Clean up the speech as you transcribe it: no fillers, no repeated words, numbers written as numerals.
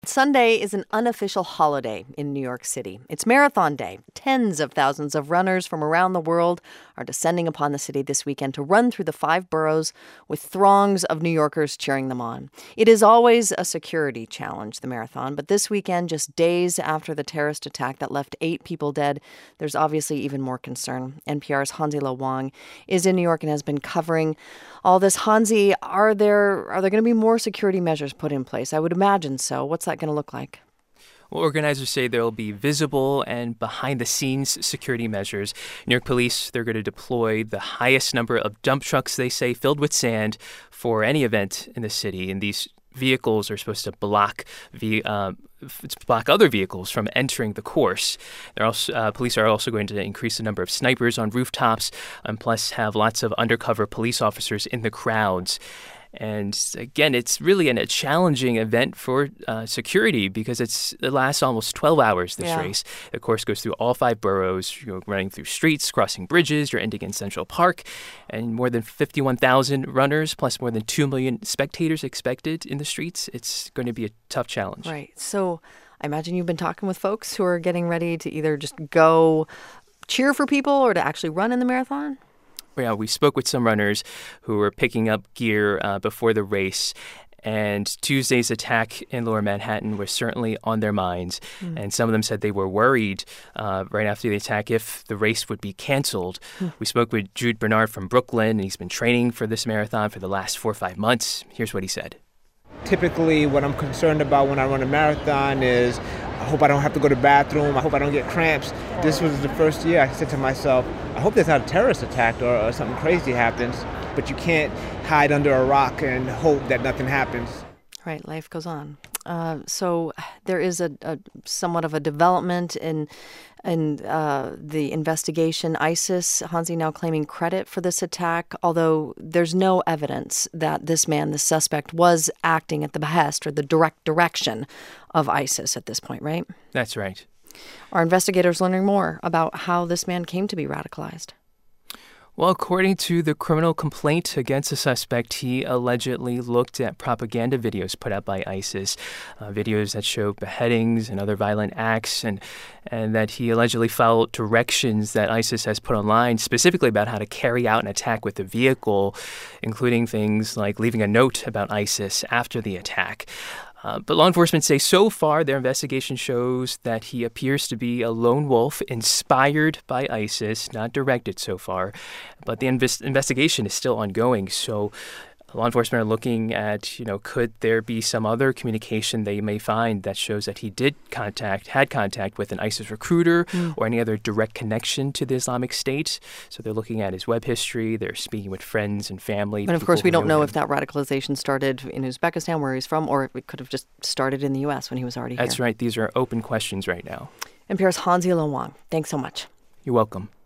Sunday is an unofficial holiday in New York City. It's Marathon Day. Tens of thousands of runners from around the world are descending upon the city this weekend to run through the 5 boroughs with throngs of New Yorkers cheering them on. It is always a security challenge, the marathon, but this weekend, just days after the terrorist attack that left 8 people dead, there's obviously even more concern. NPR's Hansi Lo Wang is in New York and has been covering all this. Hansi, are there going to be more security measures put in place? I would imagine so. What's that going to look like? Well, organizers say there will be visible and behind-the-scenes security measures. New York police, they're going to deploy the highest number of dump trucks, they say, filled with sand for any event in the city. And these vehicles are supposed to block other vehicles from entering the course. Police are also going to increase the number of snipers on rooftops and plus have lots of undercover police officers in the crowds. And again, it's really a challenging event for security because it lasts almost 12 hours, this race. The course goes through all 5 boroughs, running through streets, crossing bridges. You're ending in Central Park. And more than 51,000 runners, plus more than 2 million spectators expected in the streets. It's going to be a tough challenge. Right. So I imagine you've been talking with folks who are getting ready to either just go cheer for people or to actually run in the marathon. Yeah, we spoke with some runners who were picking up gear before the race, and Tuesday's attack in Lower Manhattan was certainly on their minds. And some of them said they were worried right after the attack if the race would be canceled. We spoke with Jude Bernard from Brooklyn, and he's been training for this marathon for the last 4 or 5 months. Here's what he said. Typically, what I'm concerned about when I run a marathon is I hope I don't have to go to the bathroom. I hope I don't get cramps. This was the first year I said to myself, I hope there's not a terrorist attack or something crazy happens. But you can't hide under a rock and hope that nothing happens. Right, life goes on. So there is a somewhat of a development in the investigation. ISIS, Hansi, now claiming credit for this attack, although there's no evidence that this man, the suspect, was acting at the behest or the direct direction of ISIS at this point, right? That's right. Are investigators learning more about how this man came to be radicalized? Well, according to the criminal complaint against the suspect, he allegedly looked at propaganda videos put out by ISIS, videos that show beheadings and other violent acts, and that he allegedly followed directions that ISIS has put online, specifically about how to carry out an attack with a vehicle, including things like leaving a note about ISIS after the attack. But law enforcement say so far their investigation shows that he appears to be a lone wolf inspired by ISIS, not directed so far. But the investigation is still ongoing. So law enforcement are looking at, could there be some other communication they may find that shows that he had contact with an ISIS recruiter or any other direct connection to the Islamic State. So they're looking at his web history. They're speaking with friends and family. And of course, we don't know if that radicalization started in Uzbekistan, where he's from, or it could have just started in the U.S. when he was already here. That's right. These are open questions right now. NPR's Hansi Lo Wang, thanks so much. You're welcome.